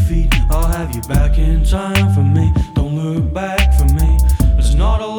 feet. I'll have you back in time for me. Don't look back for me. It's not a